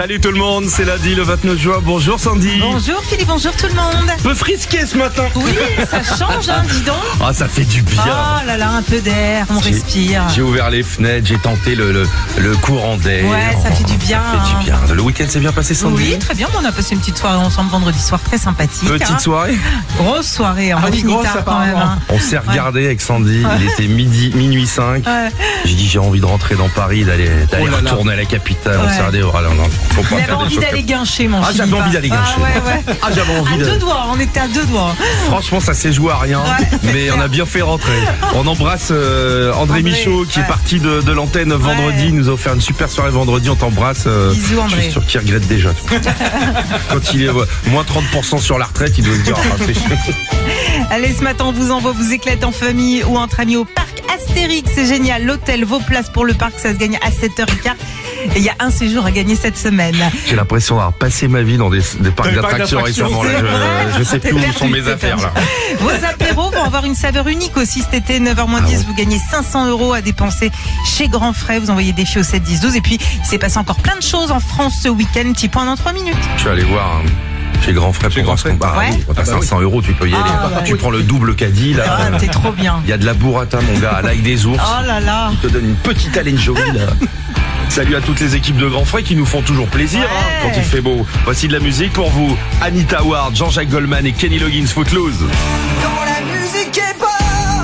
Salut tout le monde, c'est lundi le 29 juin. Bonjour Sandy. Bonjour Philippe, bonjour tout le monde. Un peu frisqué ce matin. Oui, ça change, dis donc. Ah, ça fait du bien. Oh là là, un peu d'air, on respire. J'ai ouvert les fenêtres, j'ai tenté le courant d'air. Ouais, ça fait du bien. Ça fait du bien. Le week-end s'est bien passé, Sandy? Oui, très bien. On a passé une petite soirée ensemble vendredi soir, très sympathique. Petite soirée? Grosse soirée, on finit tard quand même. On s'est regardé avec Sandy, il était minuit 5. Ouais. J'ai dit j'ai envie de rentrer dans Paris, d'aller retourner à la capitale. On s'est regardé, oh là, non, faut pas J'avais faire des envie choses d'aller comme guincher, mon ça. Ah, j'avais envie d'aller guincher. Ouais. Ah, j'avais envie à de... deux doigts, on était à deux doigts. Franchement, ça s'est joué à rien, mais on a bien fait rentrer. On embrasse André Michaud qui est parti de l'antenne vendredi. Il nous a offert une super soirée vendredi. On t'embrasse. Bisous, André. Je suis sûr qu'il regrette déjà. Quand il est moins 30% sur la retraite, il doit se dire c'est chiant. Allez, ce matin, on vous envoie vous éclater en famille ou entre amis au parc Astérix. C'est génial. L'hôtel, vos places pour le parc, ça se gagne à 7h15. Et il y a un séjour à gagner cette semaine. J'ai l'impression d'avoir passé ma vie dans des parcs d'attractions récemment. Là, je sais plus où sont mes affaires là. Vos apéros vont avoir une saveur unique aussi cet été, 9h-10. Vous gagnez 500 € à dépenser chez Grand Frais. Vous envoyez des filles au 7 10 12. Et puis, il s'est passé encore plein de choses en France ce week-end. Petit point dans 3 minutes. Je vais aller voir chez Grand Frais. Chez Grand Frais. Oui, t'as 500 €, tu peux y aller. Tu prends le double caddie là. Ah, t'es trop bien. Il y a de la burrata, mon gars, là avec des ours. Oh là là. Il te donne une petite haleine jolie là. Salut à toutes les équipes de Grand Frais qui nous font toujours plaisir quand il fait beau. Voici de la musique pour vous. Anita Ward, Jean-Jacques Goldman et Kenny Loggins, Footloose. Quand la musique est bonne,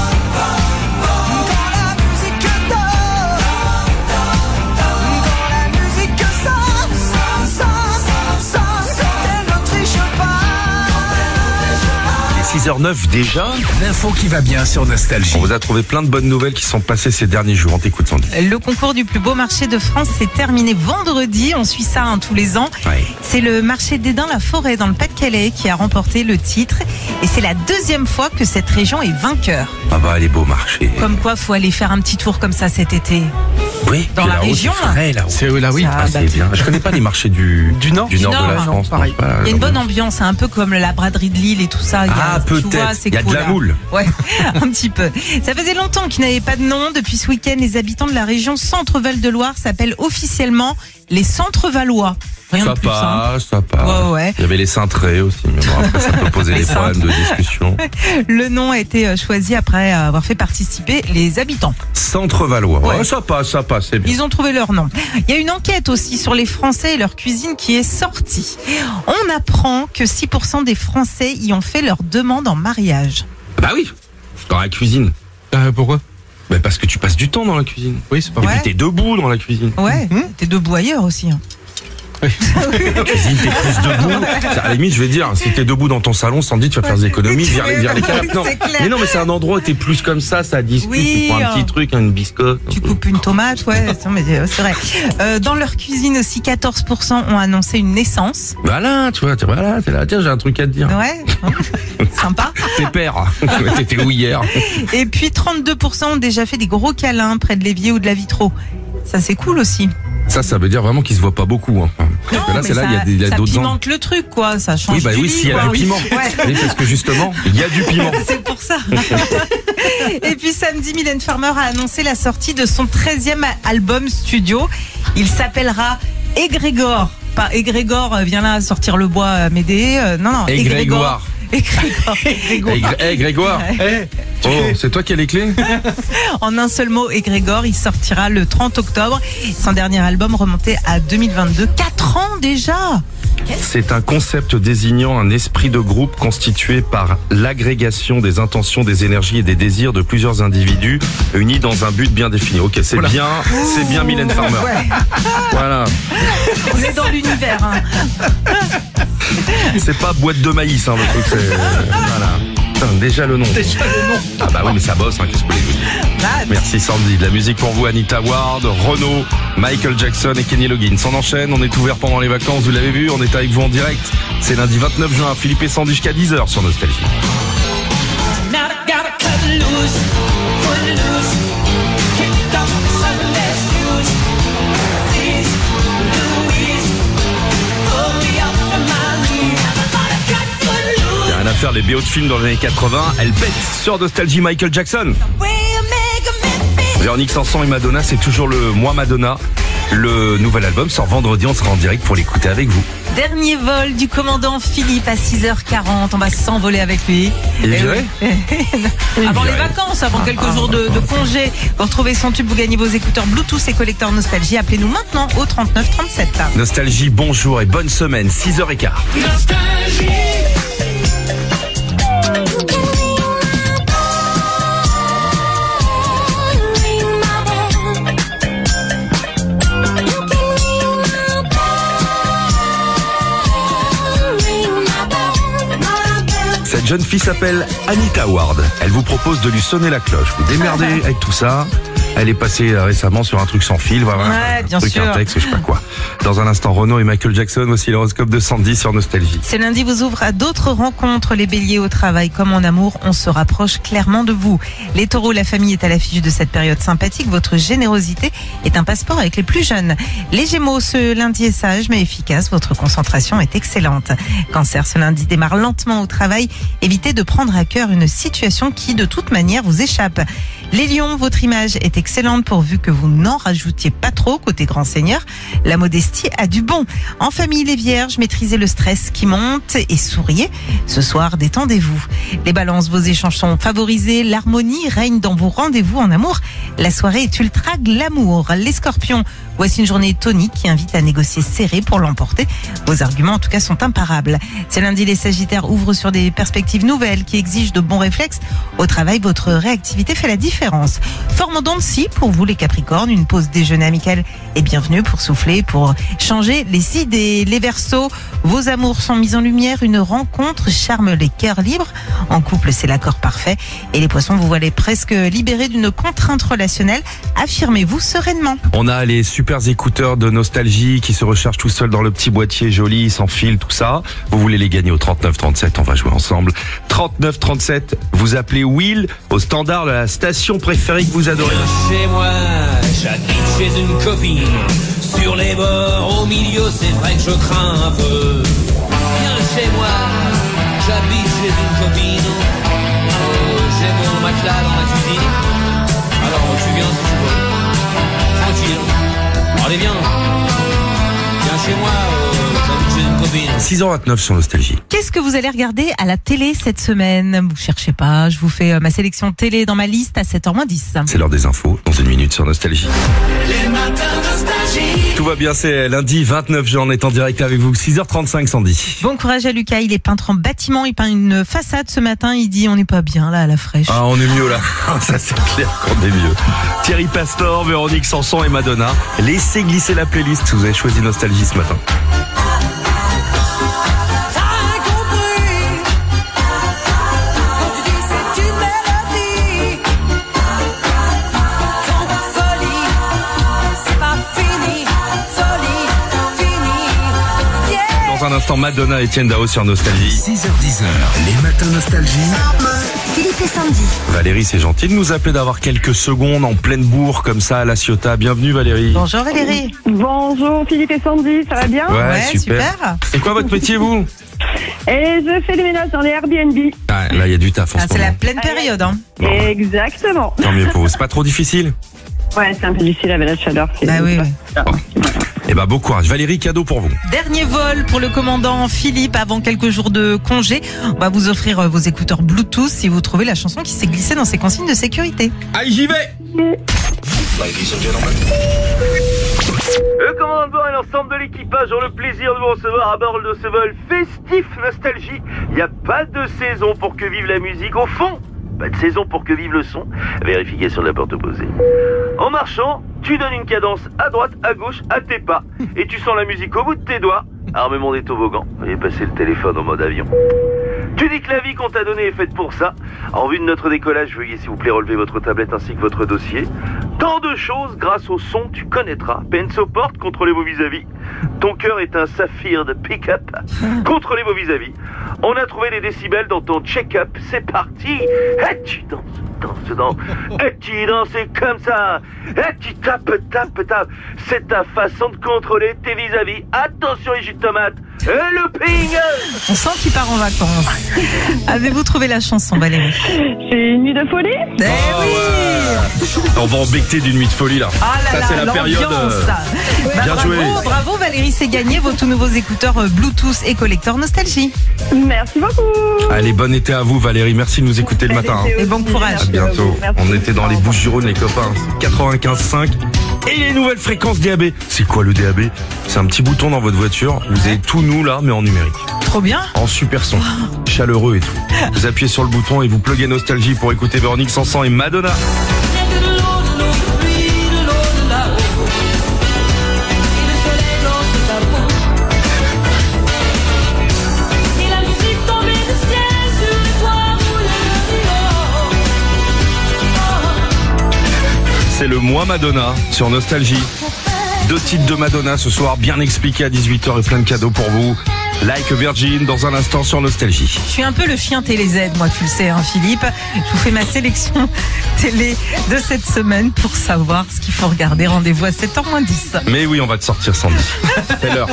quand la musique donne, quand la musique sonne, elle ne triche pas. Il est 6h09 déjà. L'info qui va bien sur Nostalgie. On vous a trouvé plein de bonnes nouvelles qui sont passées ces derniers jours. On t'écoute, Sandy. Le concours du plus beau marché de France s'est terminé vendredi. On suit ça tous les ans. Ouais. C'est le marché d'Edin-la-Forêt dans le Pas-de-Calais qui a remporté le titre. Et c'est la deuxième fois que cette région est vainqueur. Ah bah, les beaux marchés. Comme quoi, faut aller faire un petit tour comme ça cet été. Oui, Dans puis la là-haut, région, c'est frais, là-haut. C'est là, oui. Ça, C'est bien. Je connais pas les marchés du Nord. de la France. pareil. Non, pas- Il y a une bonne ambiance, un peu comme la braderie de Lille et tout ça. Ah, tu vois, peut-être. c'est Il y a de cool, la là. moule. Ouais, un petit peu. Ça faisait longtemps qu'il n'avait pas de nom. Depuis ce week-end, les habitants de la région Centre-Val de Loire s'appellent officiellement les Centre-Valois. Rien Ça de plus simple. passe. Ouais. Il y avait les cintrés aussi, mais bon, après ça peut poser Les des problèmes de discussion. Le nom a été choisi après avoir fait participer les habitants. Centre-Valois. Ouais. Ouais, ça passe, c'est bien. Ils ont trouvé leur nom. Il y a une enquête aussi sur les Français et leur cuisine qui est sortie. On apprend que 6% des Français y ont fait leur demande en mariage. Bah oui, dans la cuisine. Pourquoi? Bah parce que tu passes du temps dans la cuisine. Oui, c'est pas Et Ouais. puis t'es debout dans la cuisine. Ouais, t'es debout ailleurs aussi. La cuisine, t'es plus debout. À la limite, je vais dire, si t'es debout dans ton salon, Sandy, tu vas faire des économies, vire les canapes. Non. C'est clair. Mais non, mais c'est un endroit où t'es plus comme ça discute, Oui, tu prends un petit truc, une biscotte. Tu coupes une tomate, ouais, non, mais c'est vrai. Dans leur cuisine aussi, 14% ont annoncé une naissance. Voilà, tu vois, t'es là, tiens, j'ai un truc à te dire. Ouais, sympa. T'es père. T'étais où hier? Et puis 32% ont déjà fait des gros câlins près de l'évier ou de la vitraux. Ça, c'est cool aussi. Ça veut dire vraiment qu'il se voit pas beaucoup. Hein. Parce que là, mais c'est là, ça, il y a ça d'autres gens. pimente le truc, quoi. Ça change. Oui, bah du oui, lit, s'il y a quoi. du piment. Ouais. Oui, parce que justement, il y a du piment. C'est pour ça. Et puis samedi, Mylène Farmer a annoncé la sortie de son 13e album studio. Il s'appellera Égrégore. Pas Égrégore, viens là sortir le bois, m'aider. Non, Égrégore. Égrégore. Grégoire. Oh, c'est toi qui as les clés? En un seul mot, Égrégore, il sortira le 30 octobre. Son dernier album remontait à 2022. 4 ans déjà. C'est un concept désignant un esprit de groupe constitué par l'agrégation des intentions, des énergies et des désirs de plusieurs individus unis dans un but bien défini. Ok, c'est bien Mylène Farmer. Ouais. Voilà. On est dans l'univers. C'est pas boîte de maïs, le truc, c'est... Voilà. Putain, déjà le nom. Ah bah oui, mais ça bosse, qu'est-ce que vous voulez que je vous dise. Merci Sandy. De la musique pour vous, Anita Ward, Renaud, Michael Jackson et Kenny Loggins. On enchaîne, on est ouvert pendant les vacances, vous l'avez vu, on est avec vous en direct. C'est lundi 29 juin, Philippe et Sandy jusqu'à 10h sur Nostalgie. Rien à faire, les BO de films dans les années 80, elles pètent sur Nostalgie. Michael Jackson. Véronique Sanson et Madonna, c'est toujours le Moi Madonna. Le nouvel album sort vendredi, on sera en direct pour l'écouter avec vous. Dernier vol du commandant Philippe à 6h40. On va s'envoler avec lui. Il est viré ? Avant les viré. vacances, avant quelques jours de congé. Vous retrouvez son tube, vous gagnez vos écouteurs Bluetooth et collecteurs Nostalgie. Appelez-nous maintenant au 39 37. Nostalgie, bonjour et bonne semaine, 6h15. Cette jeune fille s'appelle Anita Ward. Elle vous propose de lui sonner la cloche. Vous démerdez avec tout ça. Elle est passée récemment sur un truc sans fil, voilà. Ouais, bien un truc, sûr. un texte, je sais pas quoi. Dans un instant, Renaud et Michael Jackson, voici l'horoscope de Sandy sur Nostalgie. Ce lundi vous ouvre à d'autres rencontres. Les béliers au travail comme en amour, on se rapproche clairement de vous. Les taureaux, la famille est à l'affiche de cette période sympathique. Votre générosité est un passeport avec les plus jeunes. Les gémeaux, ce lundi est sage mais efficace. Votre concentration est excellente. Cancer, ce lundi démarre lentement au travail. Évitez de prendre à cœur une situation qui de toute manière vous échappe. Les lions, votre image est excellente pourvu que vous n'en rajoutiez pas trop côté grand seigneur. La modestie a du bon. En famille, les vierges, maîtrisez le stress qui monte et souriez. Ce soir, détendez-vous. Les balances, vos échanges sont favorisés. L'harmonie règne dans vos rendez-vous en amour. La soirée est ultra glamour. Les scorpions, voici une journée tonique qui invite à négocier serré pour l'emporter. Vos arguments, en tout cas, sont imparables. Ce lundi, les sagittaires ouvrent sur des perspectives nouvelles qui exigent de bons réflexes. Au travail, votre réactivité fait la différence. Forme en dents de scie pour vous, les capricornes. Une pause déjeuner amicale est bienvenue pour souffler, pour changer les idées. Les verseaux, vos amours sont mis en lumière. Une rencontre charme les cœurs libres. En couple, c'est l'accord parfait. Et les poissons, vous voilà presque libérés d'une contrainte relationnelle. Affirmez-vous sereinement. On a les super écouteurs de Nostalgie qui se rechargent tout seuls dans le petit boîtier joli, sans fil, tout ça. Vous voulez les gagner au 3937, on va jouer ensemble. 3937, vous appelez Will au standard de la station préférée que vous adorez. Chez moi, j'habite chez une copine. Sur les bords, au milieu, c'est vrai que je crains un peu. Viens chez moi, j'habite chez une copine. J'ai mon matelas dans la cuisine. Alors tu viens si tu veux. Tranquille. Allez, viens. Viens chez moi, j'habite chez une copine. 6h29 sur Nostalgie. Qu'est-ce que vous allez regarder à la télé cette semaine? Vous cherchez pas, je vous fais ma sélection télé dans ma liste à 7h10. C'est l'heure des infos, dans une minute sur Nostalgie. Les matins Nostalgie. Tout va bien, c'est lundi 29 juin, on est en direct avec vous, 6h35 Sandy. Bon courage à Lucas, il est peintre en bâtiment, il peint une façade ce matin, il dit on n'est pas bien là à la fraîche. Ah, on est mieux là, ça c'est clair qu'on est mieux. Thierry Pastor, Véronique Sanson et Madonna, laissez glisser la playlist si vous avez choisi Nostalgie ce matin. T'as compris. Quand tu dis c'est une mélodie. Ton folie, c'est pas fini. Folie, fini. Yeah. Dans un instant, Madonna et Etienne Dao sur Nostalgie. 6h10, les matins nostalgie. Philippe et Sandy. Valérie, c'est gentil de nous appeler, d'avoir quelques secondes en pleine bourre comme ça à La Ciotat. Bienvenue Valérie. Bonjour Valérie. Bonjour Philippe et Sandy, ça va bien? Ouais, super. C'est quoi votre métier vous? Et je fais le ménage dans les Airbnb. Ah, là, il y a du taf en ce C'est la moment. pleine période. Hein. Bon. Exactement. Tant mieux pour vous. C'est pas trop difficile? Ouais, c'est un peu difficile avec la chaleur. Bah oui. Eh ben, bon courage. Valérie, cadeau pour vous. Dernier vol pour le commandant Philippe avant quelques jours de congé. On va vous offrir vos écouteurs Bluetooth si vous trouvez la chanson qui s'est glissée dans ses consignes de sécurité. Allez, j'y vais. Le commandant de bord et l'ensemble de l'équipage ont le plaisir de vous recevoir à bord de ce vol festif Nostalgie. Il n'y a pas de saison pour que vive la musique. Au fond, pas de saison pour que vive le son. Vérification de la porte opposée. En marchant, tu donnes une cadence à droite, à gauche, à tes pas. Et tu sens la musique au bout de tes doigts. Armement des toboggans. Veuillez passer le téléphone en mode avion. Tu dis que la vie qu'on t'a donnée est faite pour ça. En vue de notre décollage, veuillez s'il vous plaît relever votre tablette ainsi que votre dossier. Tant de choses grâce au son tu connaîtras. Penso Porte, contrôlez vos vis-à-vis. Ton cœur est un saphir de pick-up. Contrôlez vos vis-à-vis. On a trouvé les décibels dans ton check-up. C'est parti. Et tu danses. Et tu danses comme ça. Et tu tapes. C'est ta façon de contrôler tes vis-à-vis. Attention les jus de tomate. Et le ping. On sent qu'il part en vacances. Avez-vous trouvé la chanson, Valérie? C'est une nuit de folie. Eh oui. On va embecter d'une nuit de folie là. Ah là Ça là, c'est la période. Bien bravo, joué. bravo Valérie, c'est gagné vos tout nouveaux écouteurs Bluetooth et collector Nostalgie. Merci beaucoup. Allez, bon été à vous Valérie, merci de nous écouter le matin. Et bon courage. À bientôt. Merci. On était dans les Bouches-du-Rhône les copains. 95.5 et les nouvelles fréquences DAB. C'est quoi le DAB? C'est un petit bouton dans votre voiture. Vous avez tout nous là mais en numérique. Trop bien. En super son. Chaleureux et tout. Vous appuyez sur le bouton et vous pluguez Nostalgie pour écouter Véronique Sanson et Madonna. C'est le mois Madonna sur Nostalgie. 2 titres de Madonna ce soir, bien expliqués à 18h et plein de cadeaux pour vous. Like a Virgin dans un instant sur Nostalgie. Je suis un peu le chien TéléZ, moi tu le sais hein, Philippe. Je vous fais ma sélection télé de cette semaine pour savoir ce qu'il faut regarder. Rendez-vous à 7h-10. Mais oui, on va te sortir Sandy. C'est l'heure.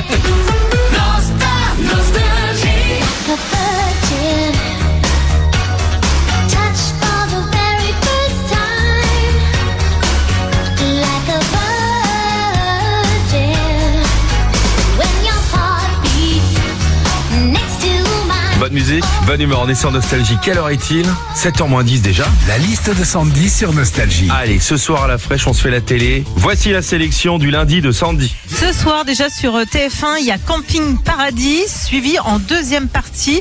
Bonne musique, bonne humeur, on est sur Nostalgie. Quelle heure est-il? 7h-10 déjà. La liste de Sandy sur Nostalgie. Allez, ce soir à la fraîche, on se fait la télé. Voici la sélection du lundi de Sandy. Ce soir déjà sur TF1, il y a Camping Paradis, suivi en deuxième partie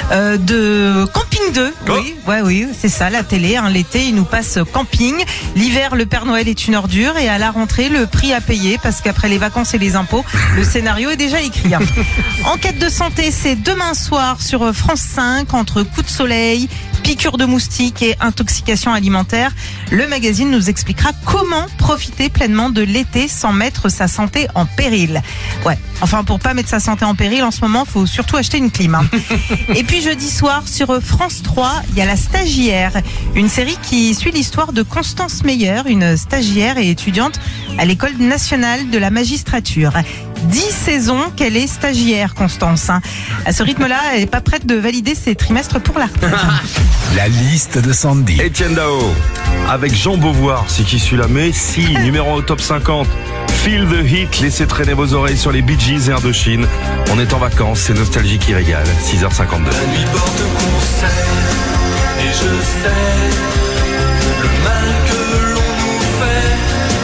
de Camping 2. Oh. Oui, c'est ça la télé. Hein. L'été, il nous passe Camping. L'hiver, le Père Noël est une ordure. Et à la rentrée, le prix à payer parce qu'après les vacances et les impôts, le scénario est déjà écrit. Hein. Enquête de santé, c'est demain soir sur France 5, entre coups de soleil, piqûres de moustiques et intoxication alimentaire. Le magazine nous expliquera comment profiter pleinement de l'été sans mettre sa santé en péril. Ouais, enfin pour pas mettre sa santé en péril en ce moment, faut surtout acheter une clim. Hein. Et puis jeudi soir sur France 3, il y a La Stagiaire, une série qui suit l'histoire de Constance Meyer, une stagiaire et étudiante à l'École nationale de la magistrature. 10 saisons qu'elle est stagiaire, Constance. Hein. À ce rythme-là, elle n'est pas prête de valider ses trimestres pour la retraite. La liste de Sandy. Etienne Dao, avec Jean Beauvoir, c'est qui celui-là? Mais si, numéro 1 au top 50. Feel the heat, laissez traîner vos oreilles sur les Bee Gees et Indochine. On est en vacances, c'est Nostalgie qui régale. 6h52. La nuit porte conseil, et je sais le mal que l'on nous fait,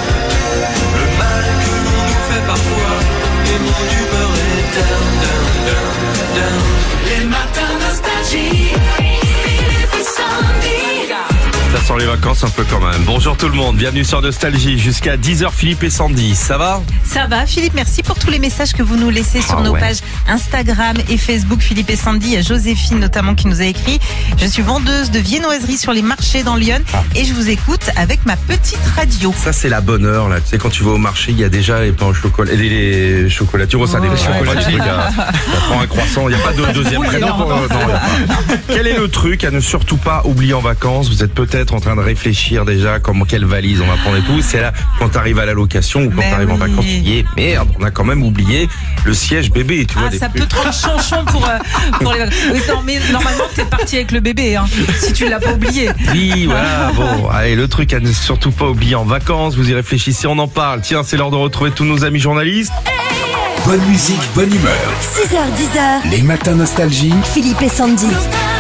le mal que l'on nous fait parfois, et mon humeur est down, down, down, down. Les matins Nostalgie, Philippe et Sandy. Ça sent les vacances un peu quand même. Bonjour tout le monde, bienvenue sur Nostalgie. Jusqu'à 10h, Philippe et Sandy, ça va? Ça va, Philippe, merci pour tous les messages que vous nous laissez sur nos pages Instagram et Facebook. Philippe et Sandy, il y a Joséphine notamment qui nous a écrit: je suis vendeuse de viennoiseries sur les marchés dans Lyon et je vous écoute avec ma petite radio. Ça c'est la bonne heure là, tu sais quand tu vas au marché, il y a déjà les pains au chocolat, les chocolatures, ça des chocolatures. On prend un croissant, il n'y a pas de deuxième prénom. Quel est le truc à ne surtout pas oublier en vacances? Vous êtes peut-être en train de réfléchir déjà quelle valise on va prendre et tout. C'est là quand tu arrives à la location ou quand tu arrives en vacances, tu dis merde, on a quand même oublié le siège bébé, tu vois. Ça peut trop de chanchon pour les vacances. Oui, non, mais normalement t'es parti avec le bébé, hein, si tu l'as pas oublié. Oui, voilà, bon, allez, le truc à ne surtout pas oublier en vacances, vous y réfléchissez, on en parle. Tiens, c'est l'heure de retrouver tous nos amis journalistes. Bonne musique, bonne humeur. 6h, 10h, Les matins Nostalgie. Philippe et Sandy.